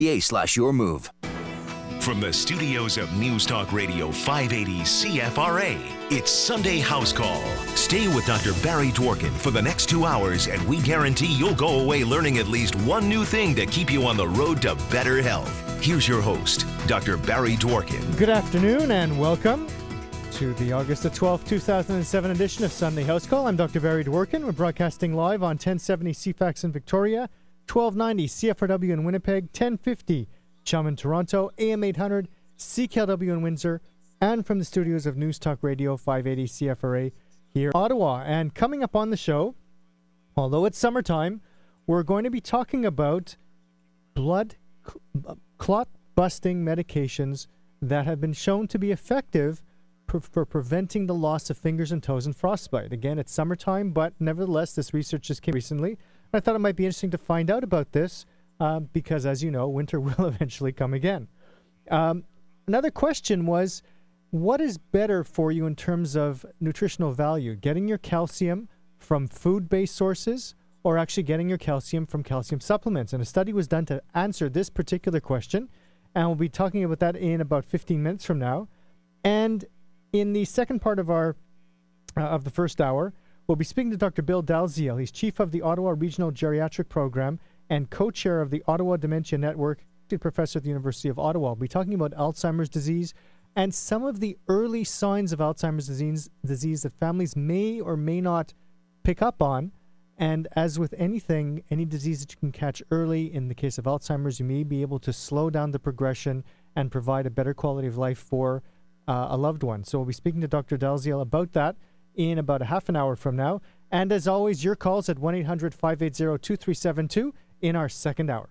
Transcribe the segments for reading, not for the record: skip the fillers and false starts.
your move. From the studios of News Talk Radio 580 CFRA, it's Sunday House Call. Stay with Dr. Barry Dworkin for the next 2 hours, and we guarantee you'll go away learning at least one new thing to keep you on the road to better health. Here's your host, Dr. Barry Dworkin. Good afternoon and welcome to the August the 12th, 2007 edition of Sunday House Call. I'm Dr. Barry Dworkin. We're broadcasting live on 1070 CFAX in Victoria, 1290 CFRW in Winnipeg, 1050 Chum in Toronto, AM 800 CKLW in Windsor, and from the studios of News Talk Radio 580 CFRA here in Ottawa. And coming up on the show, although it's summertime, we're going to be talking about blood clot-busting medications that have been shown to be effective for preventing the loss of fingers and toes in frostbite. Again, it's summertime, but nevertheless, this research just came recently. I thought it might be interesting to find out about this because, as you know, winter will eventually come again. Another question was, what is better for you in terms of nutritional value? Getting your calcium from food-based sources or actually getting your calcium from calcium supplements? And a study was done to answer this particular question, and we'll be talking about that in about 15 minutes from now. And in the second part of our of the first hour, we'll be speaking to Dr. Bill Dalziel. He's chief of the Ottawa Regional Geriatric Program and co-chair of the Ottawa Dementia Network, professor at the University of Ottawa. We'll be talking about Alzheimer's disease and some of the early signs of Alzheimer's disease that families may or may not pick up on. And as with anything, any disease that you can catch early, in the case of Alzheimer's, you may be able to slow down the progression and provide a better quality of life for a loved one. So we'll be speaking to Dr. Dalziel about that in about a half an hour from now. And as always, your calls at 1-800-580-2372 in our second hour.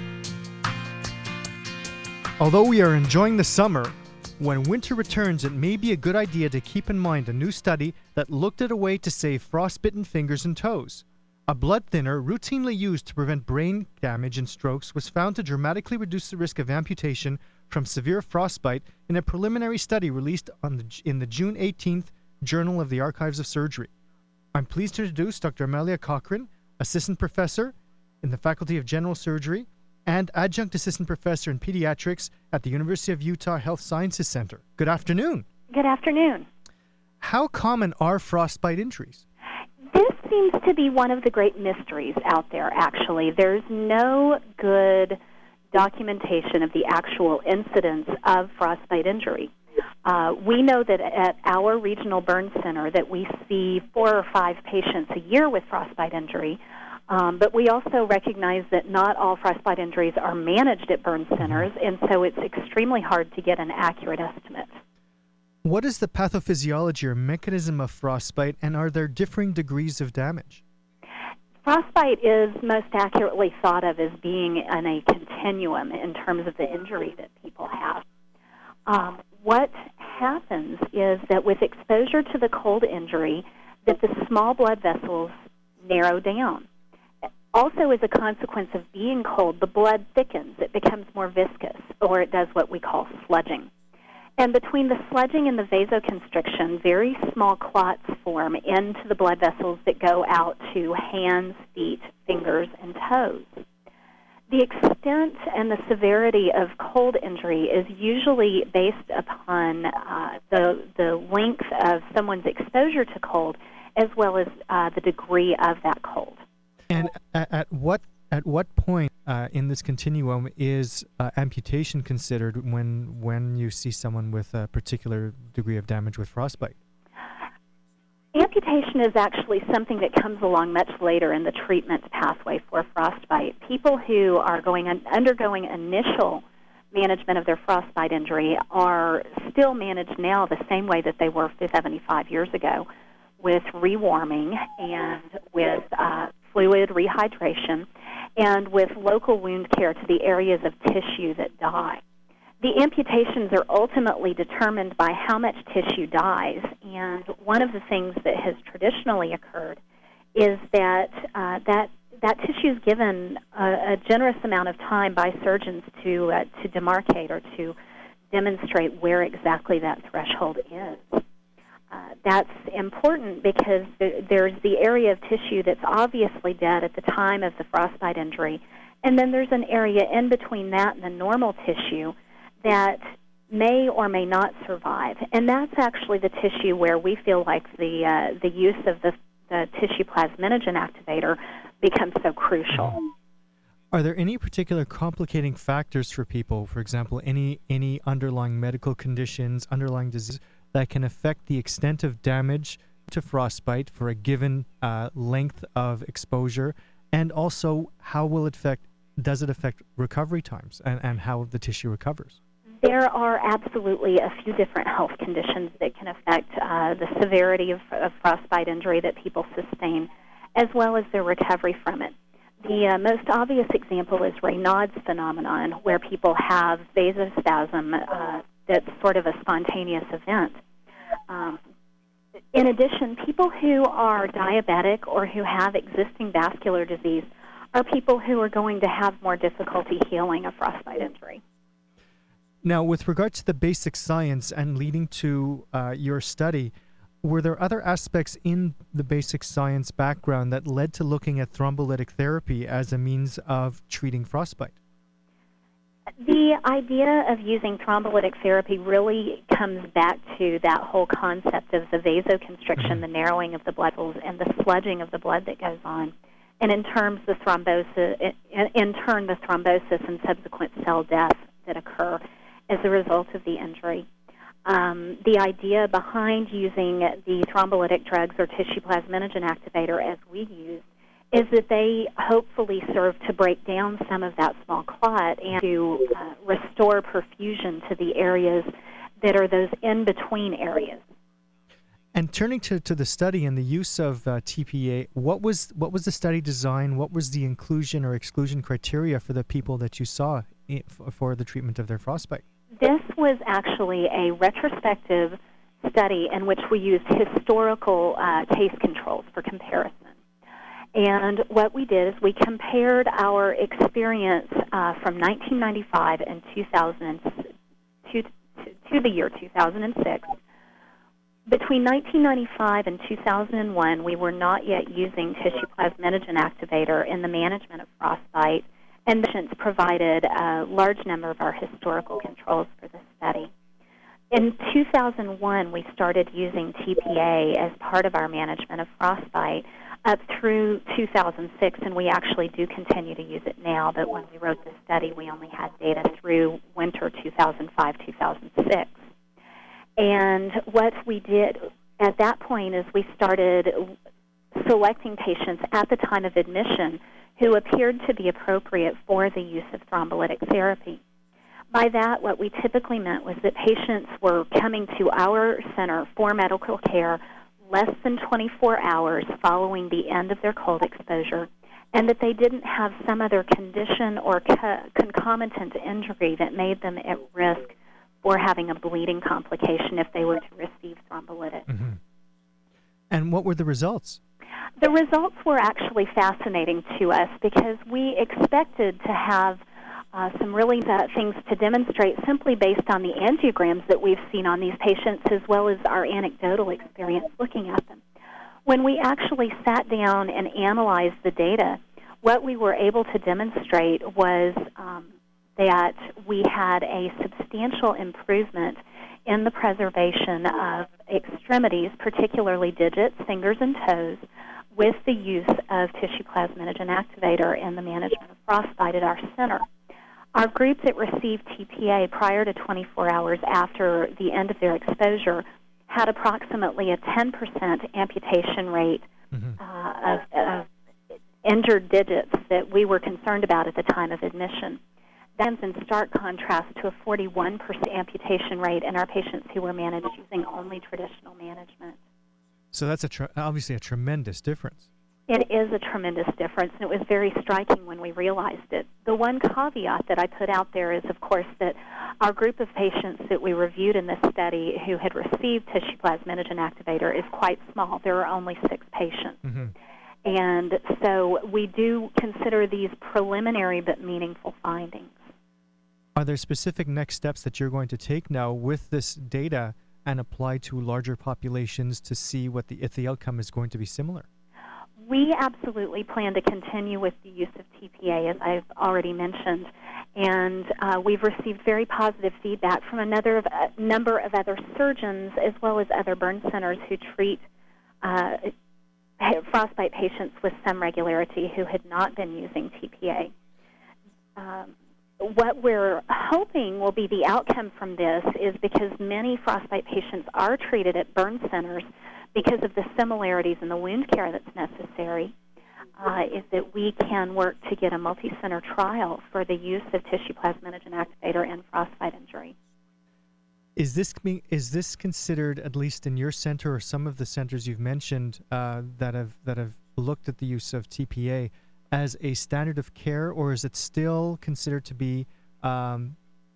Although we are enjoying the summer, when winter returns, it may be a good idea to keep in mind a new study that looked at a way to save frostbitten fingers and toes. A blood thinner routinely used to prevent brain damage and strokes was found to dramatically reduce the risk of amputation from severe frostbite in a preliminary study released in the June 18th Journal of the Archives of Surgery. I'm pleased to introduce Dr. Amelia Cochrane, Assistant Professor in the Faculty of General Surgery and Adjunct Assistant Professor in Pediatrics at the University of Utah Health Sciences Center. Good afternoon. Good afternoon. How common are frostbite injuries? This seems to be one of the great mysteries out there, actually. There's no good documentation of the actual incidence of frostbite injury. We know that at our regional burn center that we see 4 or 5 patients a year with frostbite injury, but we also recognize that not all frostbite injuries are managed at burn centers, and so it's extremely hard to get an accurate estimate. What is the pathophysiology or mechanism of frostbite, and are there differing degrees of damage? Frostbite is most accurately thought of as being in a continuum in terms of the injury that people have. What happens is that with exposure to the cold injury, that the small blood vessels narrow down. Also, as a consequence of being cold, the blood thickens. It becomes more viscous, or it does what we call sludging. And between the sludging and the vasoconstriction, very small clots form into the blood vessels that go out to hands, feet, fingers, and toes. The extent and the severity of cold injury is usually based upon the length of someone's exposure to cold, as well as the degree of that cold. And at what point in this continuum is amputation considered when you see someone with a particular degree of damage with frostbite? Amputation is actually something that comes along much later in the treatment pathway for frostbite. People who are undergoing initial management of their frostbite injury are still managed now the same way that they were 75 years ago, with rewarming and with fluid rehydration and with local wound care to the areas of tissue that die. The amputations are ultimately determined by how much tissue dies, and one of the things that has traditionally occurred is that that tissue is given a generous amount of time by surgeons to demarcate or to demonstrate where exactly that threshold is. That's important because there's the area of tissue that's obviously dead at the time of the frostbite injury, And then there's an area in between that and the normal tissue that may or may not survive. And that's actually the tissue where we feel like the use of the tissue plasminogen activator becomes so crucial. Are there any particular complicating factors for people, for example, any underlying medical conditions, underlying disease, that can affect the extent of damage to frostbite for a given length of exposure? And also, how will does it affect recovery times and how the tissue recovers? There are absolutely a few different health conditions that can affect the severity of frostbite injury that people sustain, as well as their recovery from it. The most obvious example is Raynaud's phenomenon, where people have vasospasm that's sort of a spontaneous event. In addition, people who are diabetic or who have existing vascular disease are people who are going to have more difficulty healing a frostbite injury. Now, with regard to the basic science and leading to your study, were there other aspects in the basic science background that led to looking at thrombolytic therapy as a means of treating frostbite? The idea of using thrombolytic therapy really comes back to that whole concept of the vasoconstriction, the narrowing of the blood vessels, and the sludging of the blood that goes on, and in turn the thrombosis and subsequent cell death that occur as a result of the injury. The idea behind using the thrombolytic drugs or tissue plasminogen activator as we use is that they hopefully serve to break down some of that small clot and to restore perfusion to the areas that are those in-between areas. And turning to the study and the use of TPA, what was the study design? What was the inclusion or exclusion criteria for the people that you saw for the treatment of their frostbite? This was actually a retrospective study in which we used historical case controls for comparison. And what we did is we compared our experience from 1995 and 2000 to the year 2006. Between 1995 and 2001, we were not yet using tissue plasminogen activator in the management of frostbite, and patients provided a large number of our historical controls for the study. In 2001, we started using TPA as part of our management of frostbite up through 2006, and we actually do continue to use it now, but when we wrote this study, we only had data through winter 2005-2006. And what we did at that point is we started selecting patients at the time of admission who appeared to be appropriate for the use of thrombolytic therapy. By that, what we typically meant was that patients were coming to our center for medical care less than 24 hours following the end of their cold exposure, and that they didn't have some other condition or concomitant injury that made them at risk for having a bleeding complication if they were to receive thrombolytics. Mm-hmm. And what were the results? The results were actually fascinating to us because we expected to have some really things to demonstrate simply based on the angiograms that we've seen on these patients as well as our anecdotal experience looking at them. When we actually sat down and analyzed the data, what we were able to demonstrate was that we had a substantial improvement in the preservation of extremities, particularly digits, fingers, and toes, with the use of tissue plasminogen activator in the management of frostbite at our center. Our group that received TPA prior to 24 hours after the end of their exposure had approximately a 10% amputation rate of injured digits that we were concerned about at the time of admission. That's in stark contrast to a 41% amputation rate in our patients who were managed using only traditional management. So that's obviously a tremendous difference. It is a tremendous difference, and it was very striking when we realized it. The one caveat that I put out there is, of course, that our group of patients that we reviewed in this study who had received tissue plasminogen activator is quite small. There are only 6 patients. Mm-hmm. And so we do consider these preliminary but meaningful findings. Are there specific next steps that you're going to take now with this data and apply to larger populations to see if the outcome is going to be similar? We absolutely plan to continue with the use of TPA, as I've already mentioned, and we've received very positive feedback from a number of other surgeons as well as other burn centers who treat frostbite patients with some regularity who had not been using TPA. What we're hoping will be the outcome from this is because many frostbite patients are treated at burn centers because of the similarities in the wound care that's necessary, is that we can work to get a multi-center trial for the use of tissue plasminogen activator in frostbite injury. Is this considered, at least in your center or some of the centers you've mentioned that have looked at the use of TPA, as a standard of care, or is it still considered to be an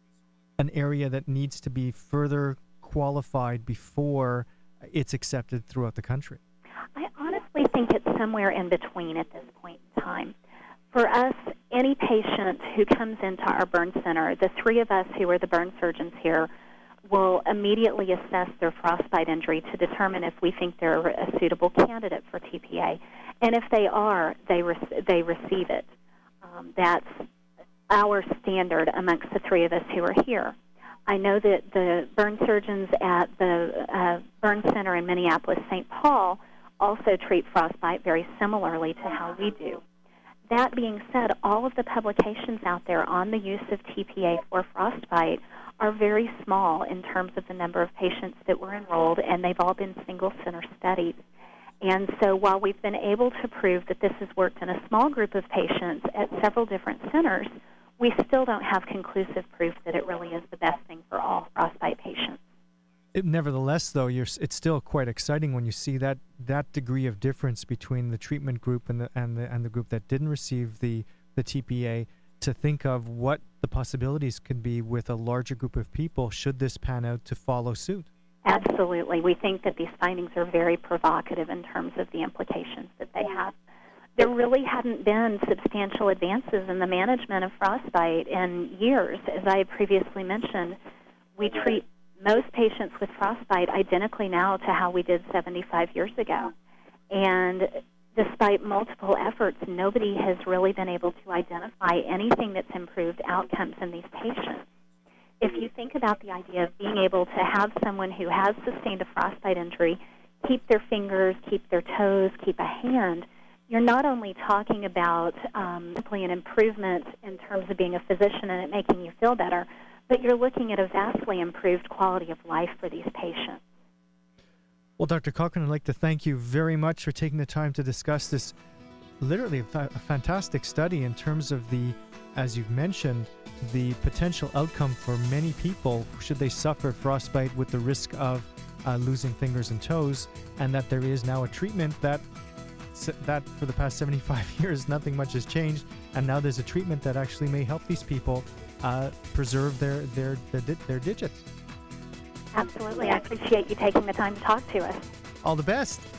area that needs to be further qualified before it's accepted throughout the country? I honestly think it's somewhere in between at this point in time. For us, any patient who comes into our burn center, the three of us who are the burn surgeons here will immediately assess their frostbite injury to determine if we think they're a suitable candidate for TPA. And if they are, they receive it. That's our standard amongst the three of us who are here. I know that the burn surgeons at the burn center in Minneapolis-St. Paul also treat frostbite very similarly to how we do. That being said, all of the publications out there on the use of TPA for frostbite are very small in terms of the number of patients that were enrolled, and they've all been single-center studies. And so while we've been able to prove that this has worked in a small group of patients at several different centers, we still don't have conclusive proof that it really is the best thing for all frostbite patients. Nevertheless, though, it's still quite exciting when you see that degree of difference between the treatment group and the group that didn't receive the TPA, to think of what the possibilities could be with a larger group of people should this pan out to follow suit. Absolutely. We think that these findings are very provocative in terms of the implications that they have. There really hadn't been substantial advances in the management of frostbite in years. As I had previously mentioned, we treat most patients with frostbite identically now to how we did 75 years ago. And despite multiple efforts, nobody has really been able to identify anything that's improved outcomes in these patients. If you think about the idea of being able to have someone who has sustained a frostbite injury keep their fingers, keep their toes, keep a hand, you're not only talking about simply an improvement in terms of being a physician and it making you feel better, but you're looking at a vastly improved quality of life for these patients. Well, Dr. Cochran, I'd like to thank you very much for taking the time to discuss this literally a fantastic study in terms of the, as you've mentioned, the potential outcome for many people should they suffer frostbite with the risk of losing fingers and toes, and that there is now a treatment that for the past 75 years nothing much has changed, and now there's a treatment that actually may help these people preserve their digits. Absolutely. I appreciate you taking the time to talk to us. All the best.